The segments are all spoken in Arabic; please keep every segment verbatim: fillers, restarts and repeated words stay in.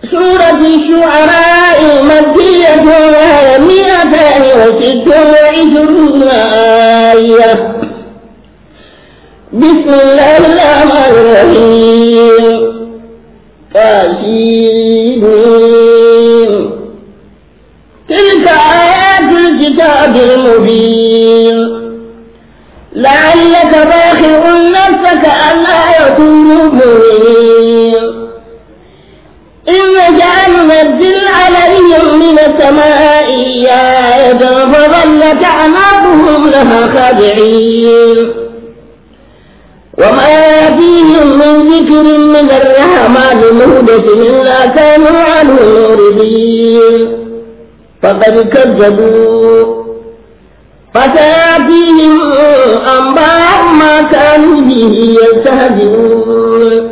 سورة الشعراء مكية وهي مئتان وست وعشرون آية. بسم الله الرحمن الرحيم. طاسين. تلك آيات الكتاب المبين. لعلك باخع نفسك ألا يكونوا مؤمنين إن نشأ ننزل عليهم من السماء آية فظلت أعناقهم لها خاضعين وما يأتيهم من ذكر من الرحمن مهدث إلا كانوا عنه معرضين فقد كذبوا فسيأتيهم أنباء ما كانوا به يستهزئون.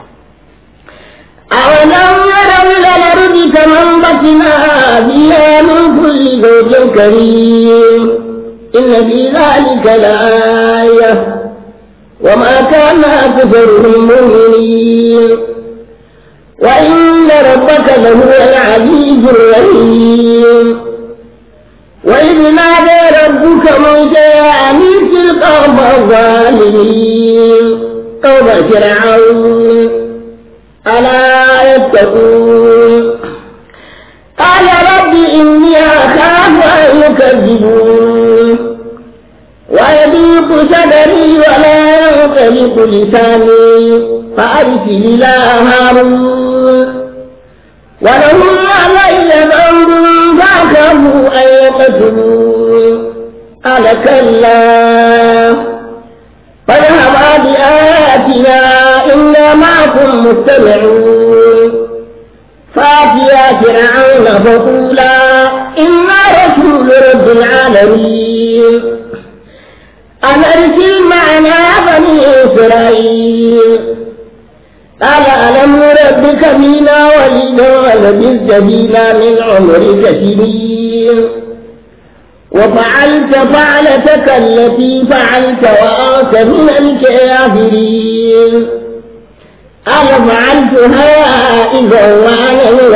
أولم يروا إلى الأرض كما أنبتنا فيها من كل زوج كريم إن في ذلك لآية وما كان أكثرهم مؤمنين وإن ربك لهو العزيز الرحيم. وإذ نادى ربك موسى أن ائت القوم الظالمين قوم فرعون ألا يتقون قال رب إني أخاف أن يكذبون ويضيق صدري ولا ينطلق لساني فأرسل إلى هارون ولهم علي ذنب فأخافوا أن يقتلون قال كلا فاذهبا بآياتنا إنا معكم مستمعون فأتيا فرعون فقولا إنا رسول رب العالمين أن أرسل معنا بني إسرائيل قال ألم نربك فينا وليدا ولبثت فينا من عمرك سنين وفعلت فعلتك التي فعلت وأنت من الكافرين قال فعلتها إذا وأنا من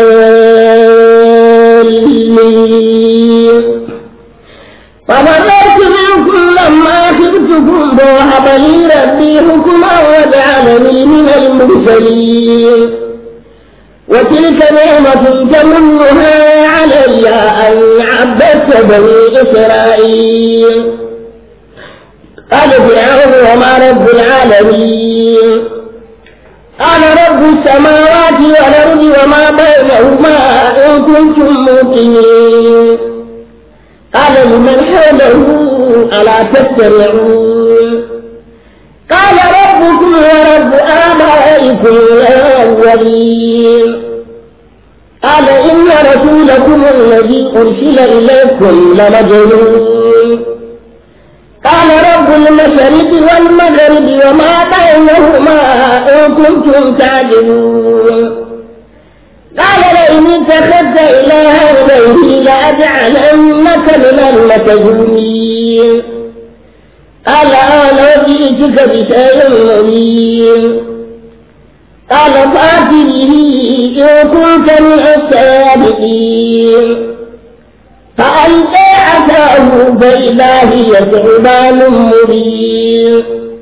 الضالين فمررت منكم لما خفتكم فوهب لي ربي حكما وجعلني من المرسلين وتلك نعمة تمنها علي أن عبدت بني إسرائيل. قال فرعون وما رب العالمين قال رب السماوات والأرض وما بينهما إن كنتم موقنين. قال لمن حوله ألا تستمعون قال ربكم ورب آبائكم الأولين. قال إن رسولكم الذي أرسل إليكم لمجنون. قال رب المشرق والمغرب وما بينهما إن كنتم تعقلون. قال لئن اتخذت إلها غيري لأجعلنك من المسجونين. قال أنا جئتك بشيء مبين. قال فأت به إن كنت من الصادقين. فألقى عصاه فإذا هي ثعبان مبين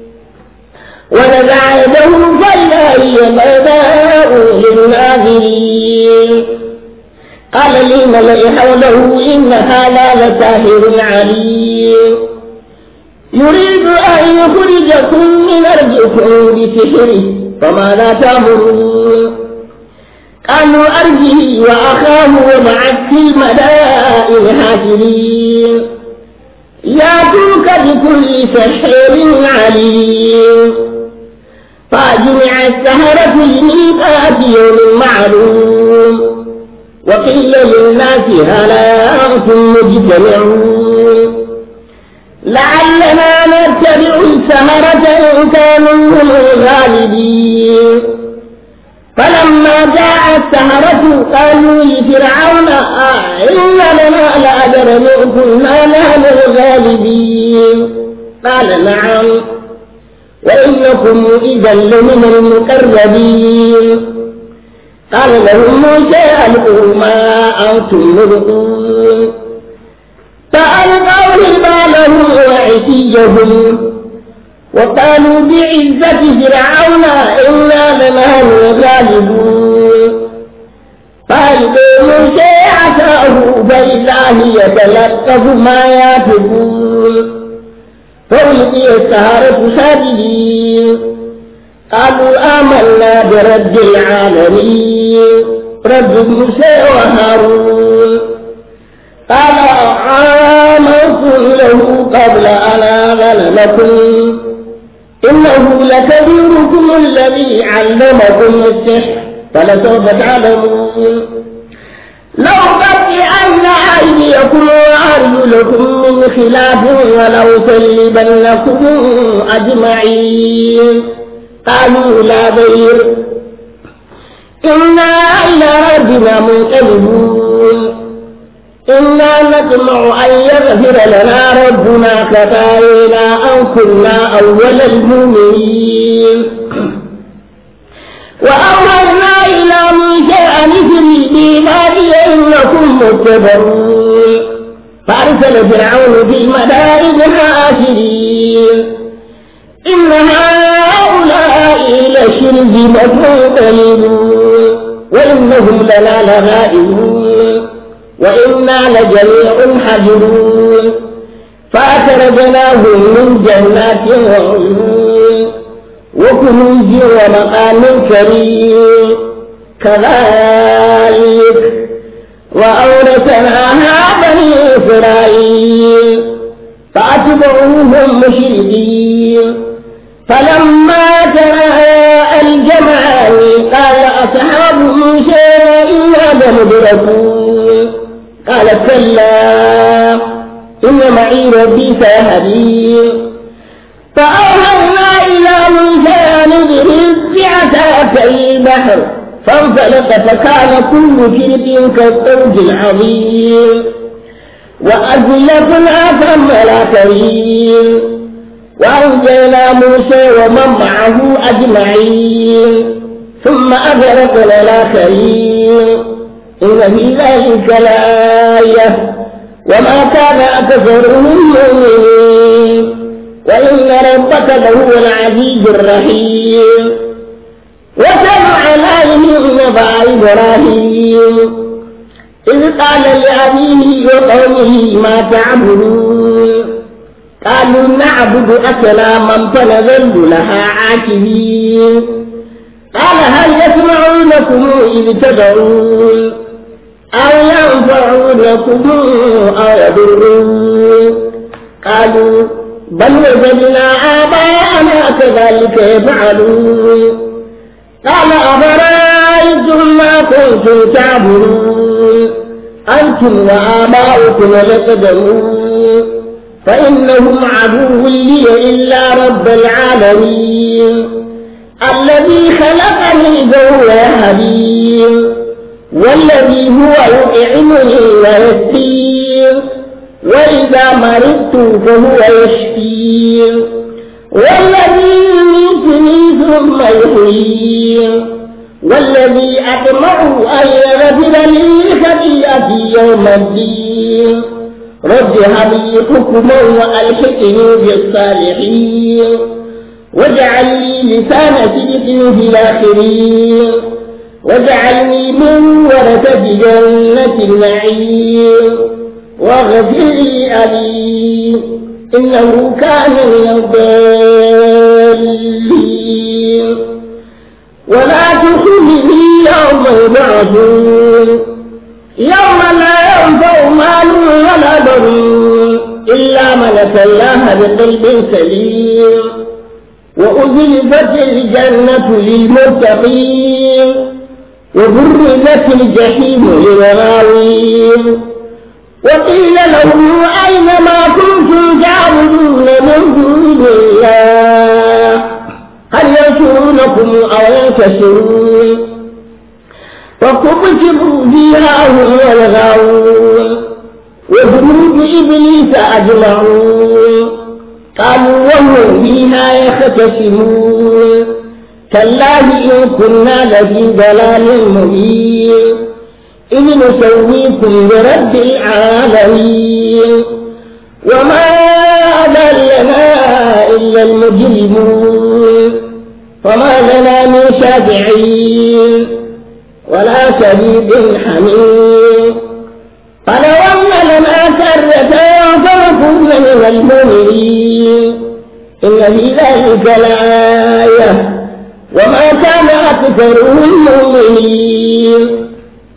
ونزع يده فإذا هي بيضاء للناظرين. قال للملأ حوله إن هذا لساحر عليم يريد أن يخرجكم من أرضكم بسحره فماذا تأمرون. قالوا أرجه وأخاه وابعث في المدائن حاشرين يأتوك بكل سحر عليم. فجمع السحرة لميقات يوم معلوم وقيل للناس هل أنتم مجتمعون لعلنا نتبع السحرة إن كانوا هم الغالبين. فلما جاء السحرة قالوا لفرعون أئن لنا لأجرا إن كنا نحن الغالبين. قال نعم وإنكم إذا لمن المقربين. قال لهم موسى ألقوا ما أنتم ملقون فألقوا حبالهم وعصيهم وقالوا بعزة فرعون إنا لنحن الغالبون فألقوا موسى عصاه فإذا هي تلقف ما يأفكون فألقي السحرة ساجدين قالوا آمنا برب العالمين رب موسى وهارون قال آمنتم له قبل أن آذن لكم إنه لكبيركم الذي علمكم السحر فلسوف تعلمون لأقطعن أيديكم وأرجلكم من خلاف ولأصلبنكم أجمعين قالوا لا ضير إنا إلى ربنا منقلبون إنا نطمع أن يغفر لنا ربنا خطايانا أن كنا أول المؤمنين وأوحينا إلى موسى أن اسر بعبادي إنكم متبعون فأرسل فرعون في المدائن حاشرين إن هؤلاء لشرذمة قليلون وإنهم لنا لغائبون وإنا لجميع حذرون فأخرجناهم من جنات وعيون وكنوز ومقام كريم كذلك وأورثناها بني إسرائيل فأتبعوهم مشركين فلما تراءى الجمعان قال أصحاب موسى إنا لمدركون قال كلا إن معي ربي سيهدين فأوحينا إلى موسى أن اضرب بعصاك البحر فانفلق فكان كل فرق كالطود العظيم وأزلفنا ثم الآخرين وأنجينا موسى ومن معه أجمعين ثم أغرقنا الآخرين إن في ذلك لآية وما كان أكثرهم مؤمنين وإن ربك لهو العزيز الرحيم واتل عليهم نبأ إبراهيم إذ قال لأبيه وقومه ما تعبدون قالوا نعبد أصناما فنظل لها عاكفين قال هل يسمعونكم إذ تدعون أو ينفعونكم أو يضرون قالوا بل وجدنا آباءنا كذلك يفعلون قال أفرأيتم ما كنتم تعبدون أنتم وآباؤكم الأقدمون فإنهم عدو لي إلا رب العالمين الذي خلقني فهو يهدين والذي هو يطعمني ويسقين وإذا مرضت فهو يشفين والذي يميتني ثم يحيين والذي أطمع أن يغفر لي خطيئتي يوم الدين رب هب لي حكما وألحقني بالصالحين واجعل لي لسان صدق في الآخرين واجعلني من ورثة جنة النعيم واغفر لي أبي إنه كان من الضالين ولا تخزني يوم يبعثون يوم لا ينفع مال ولا بنون إلا من أتى الله بقلب سليم وأزلفت الجنة للمتقين وبرزت الجحيم للغاوين وقيل لهم أين ما كنتم تعبدون من دون الله هل ينصرونكم أو ينتصرون فكبكبوا فيها هم والغاوون وجنود إبليس أجمعون قالوا وهم فيها يختصمون تالله إن كنا لفي ضلال مبين إذ نسويكم برب العالمين وما أضلنا إلا المجرمون وما لنا من شافعين ولا شديد حميم فلو أن لنا كرة فنكون من المؤمنين إن في ذلك لآية وما كان أكثرهم مؤمنين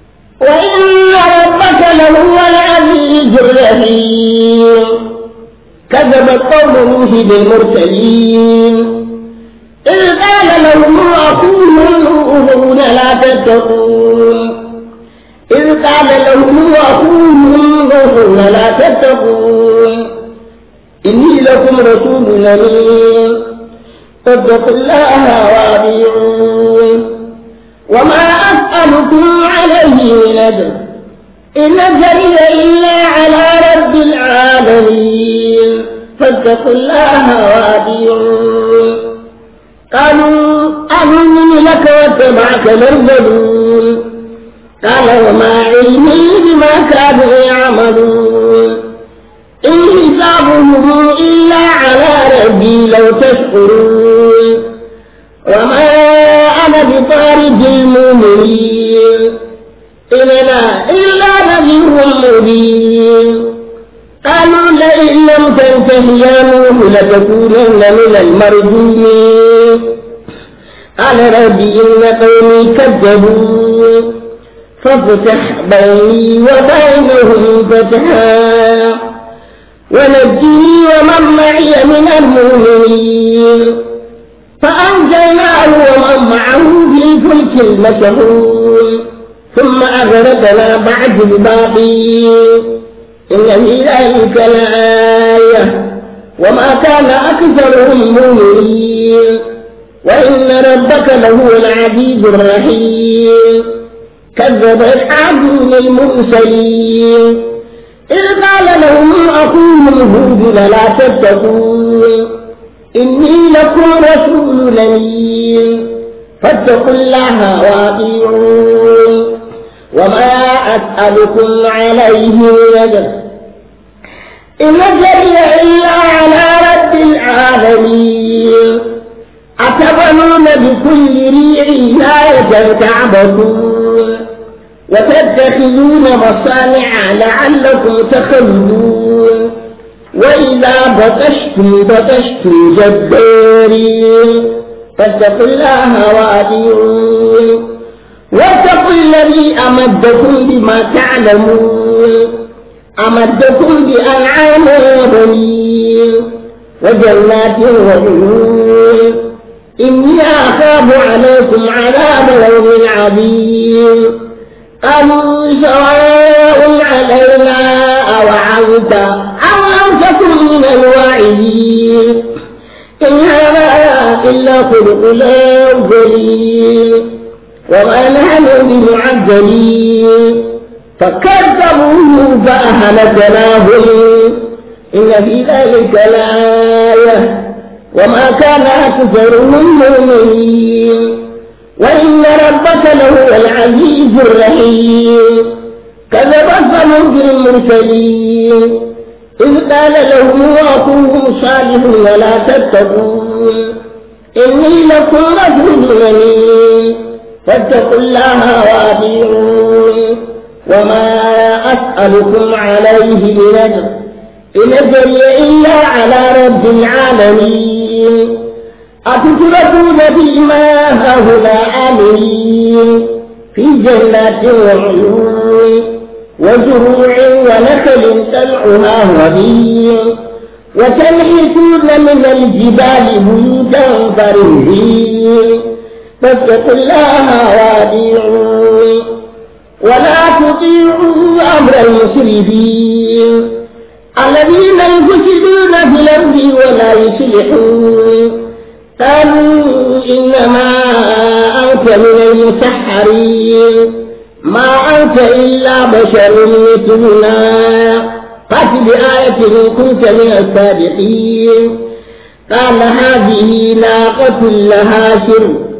وإن ربك لهو العزيز الرحيم كذبت قوم نوح بالمرسلين إذ قال لهم أخوهم نوح لا تتقون إذ قال لهم أخوهم نوح لا تتقون إني لكم رسول أمين فاتقوا الله وأطيعون وما أسألكم عليه من أجر إن أجري إلا على رب العالمين فاتقوا الله وأطيعون قالوا أنؤمن لك واتبعك الأرذلون قال وما علمي بما كانوا يعملون إن حسابهم إلا على ربي لو تشكرون وما أنا بطارد المؤمنين إن أنا إلا نذير مبين قالوا لئن لم تنته يا نوح لتكونن من المرجومين قال ربي إن قومي كذبون فافتح بيني وبينهم فتحا ونجني ومن معي من المؤمنين فأنجيناه ومن معه في الفلك المشحون ثم أغرقنا بعد الباقين إن في ذلك لآية وما كان أكثرهم مؤمنين وإن ربك لهو العزيز الرحيم كذبت عاد المرسلين إذ قال لهم أخوهم هود لا تتقون إني لكم رسول أمين فاتقوا الله وأطيعون وما أسألكم عليه من أجر إن أجري إلا على رب العالمين أتبنون بكل ريع آية تعبثون وتتخذون مصانع لعلكم تخلدون وإذا بطشتم بطشتم جبارين فاتقوا الله وأطيعون واتقوا الذي أمدكم بما تعلمون أمدكم بأنعام وبنين وجنات وعيون إني أخاف عليكم عذاب يوم عظيم قالوا سواء علينا أوعظت أو لم تكن من الواعظين إن هذا إلا خلق الأولين وما نحن بمعذبين فكذبوه فأهلكناهم إن في ذلك لآية وما كان أكثرهم مؤمنين وإن ربك لهو العزيز الرحيم كذبت ثمود المرسلين إذ قال لهم أخوهم صالح ولا تتقون إني لكم رسول أمين فاتقوا الله وأطيعون وما أسألكم عليه من أجر إن أجري إلا على رب العالمين أتتركون بما هؤلاء آمنين في جنات وعيون وزروع ونخل طلعها هضيم وتنحتون من الجبال بيوتا فرهين فاتقوا الله وأطيعون ولا تطيعوا أمر المسرفين الذين يفسدون في الأرض ولا يصلحون قالوا إنما أنت من المسحرين ما أنت إلا بشر مثلنا فأت بآية إن كنت من الصادقين قال هذه ناقة لها شرب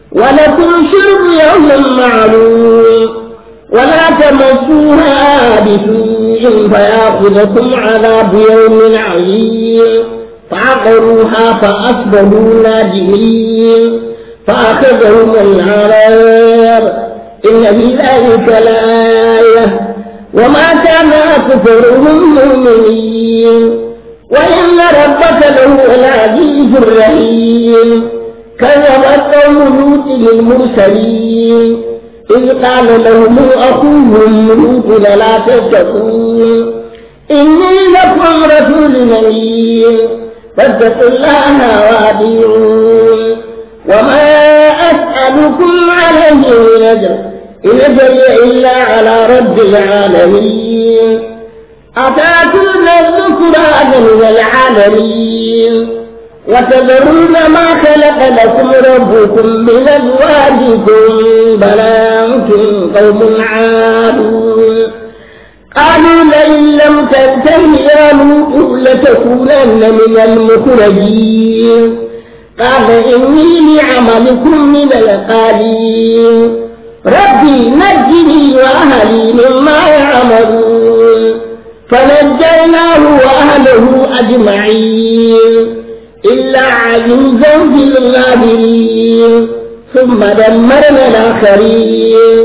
ولكم شرب يوم معلوم ولا تمسوها بسوء فيأخذكم عذاب يوم عظيم فعقروها فأصبحوا نادمين فأخذهم العذاب إن في ذلك لآية وما كان أكثرهم مؤمنين وإن ربك لهو العزيز الرحيم كذبت قوم لوط للمرسلين إذ قال لهم أخوهم لوط لا تتقون إني لكم رسول أمين فاتقوا الله وأطيعون وما أسألكم عليه من أجر إن أجري إلا على رب العالمين أتأتون الذكران من العالمين وتذرون ما خلق لكم ربكم من أزواجكم بل أنتم قوم عادون قالوا لئن لم تنته يا لوط لتكونن من المخرجين قال إني لعملكم من القالين ربي نجني وأهلي مما يعملون فنجيناه وأهله أجمعين إلا عجوزا في الغابرين ثم دمرنا الآخرين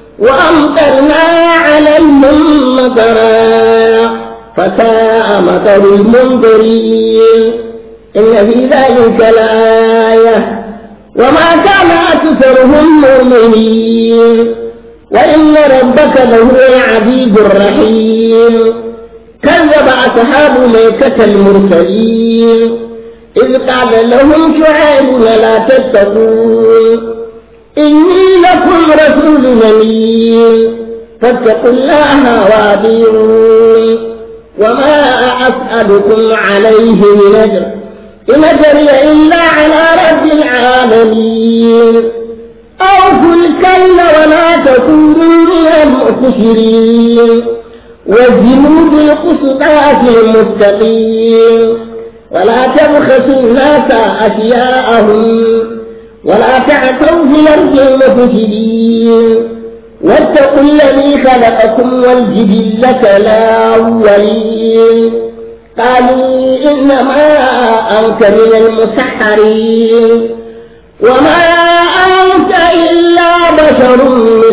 وأمطرنا عليهم مطرا فساء مطر المنذرين إن في ذلك لآية وما كان أكثرهم مؤمنين وإن ربك لهو العزيز الرحيم كذب أصحاب ميكة المرسلين إذ قال لهم شعيب لا تتقون إني لكم رسول أمين فاتقوا الله وأطيعون وما أسألكم عليه من أجر إن أجري إلا على رب العالمين أوفوا الكيل ولا تكونوا من المخسرين وزنوا بالقسطاس المستقيم ولا تبخسوا الناس أشياءهم ولا تعثوا في الأرض مفسدين واتقوا الذي خلقكم والجبلة الأولين قالوا إنما أنت من المسحرين وما أنت إلا بشر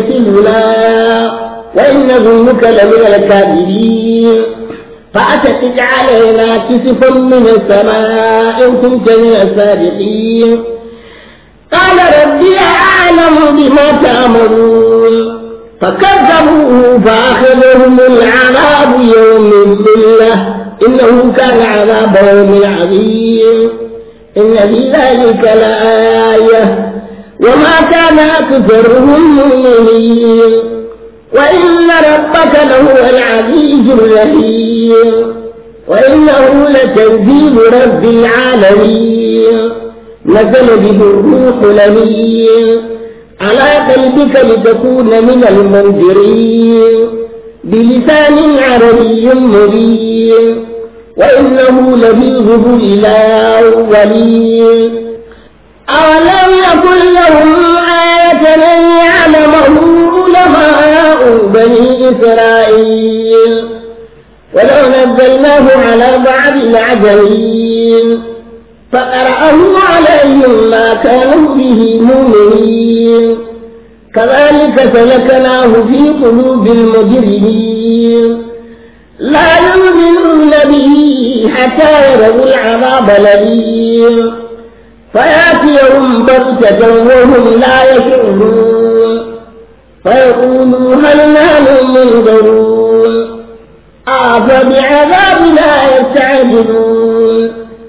مثلنا وإن ظنك لمن الكاذبين فأتت علينا كسفا من السماء إن كنت من الصادقين قال ربي أعلم بما تأمرون فكذبوه فأخذهم العذاب يوم الظلة إنه كان عذاب يوم عظيم إن في ذلك لآية وما كان أكثرهم مؤمنين وإن ربك لهو العزيز الرحيم وإنه لتنزيل رب العالمين نزل به الروح الأمين على قلبك لتكون من المنذرين بلسان عربي مبين وإنه لفي زبر الأولين أولم يكن لهم آية أن يعلمه علماء بني إسرائيل ولو نزلناه على بعض العجمين فقرأه عليهم ما كانوا به مؤمنين كذلك سلكناه في قلوب المجرمين لا يؤمنون به حتى يروا العذاب الأليم فيأتيهم بغتة وهم لا يشعرون فيقولوا هل نحن منذرون أفبعذابنا يستعجلون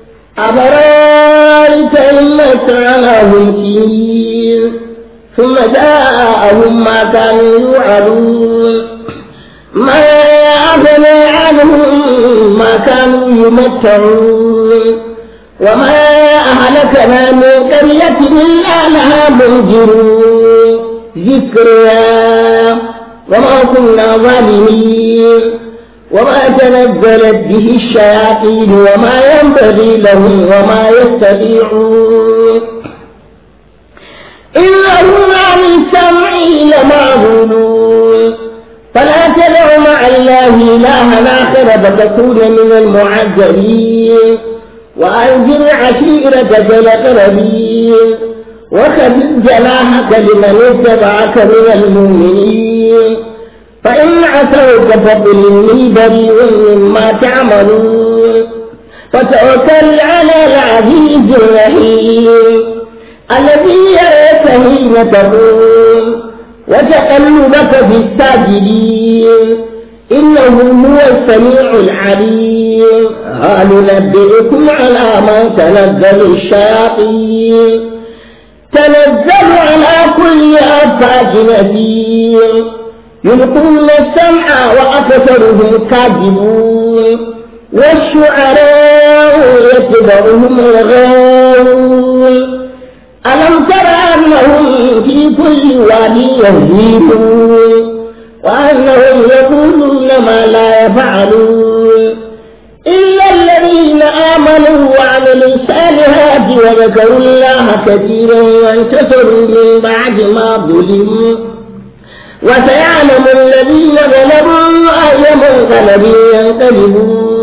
أفرأيت إن متعناهم سنين ثم جاءهم ما كانوا يوعدون ما أغنى عنهم ما كانوا يمتعون وما أهلكنا من قرية إلا لها منذرون ذكريا وما كنا ظالمين وما تنزلت به الشياطين وما ينبغي لهم وما يستطيعون إنهم عن السمع لمعزولون فلا تدع مع الله إلها آخر فتكون من المعذبين وأنذر عشيرتك الأقربين وخفض جناحك لمن اتبعك من المؤمنين فإن عصوك فقل إني بريء مما تعملون فتوكل على العزيز الرحيم الذي يراك حين تقوم وتقلبك في الساجدين إنه هو السميع العليم. هل ننبئكم على من تنزل الشياطين تنزل على كل أفاك أثيم يلقون السمع وأكثرهم كاذبون والشعراء يتبعهم الغاوون ألم تر أنهم في كل وادي يهيمون وأنهم يقولون ما لا يفعلون إلا الذين آمنوا وعملوا الصالحات وذكروا الله كثيرا وانتصروا من بعد ما ظلموا وسيعلم الذين ظلموا أي منقلب ينقلبون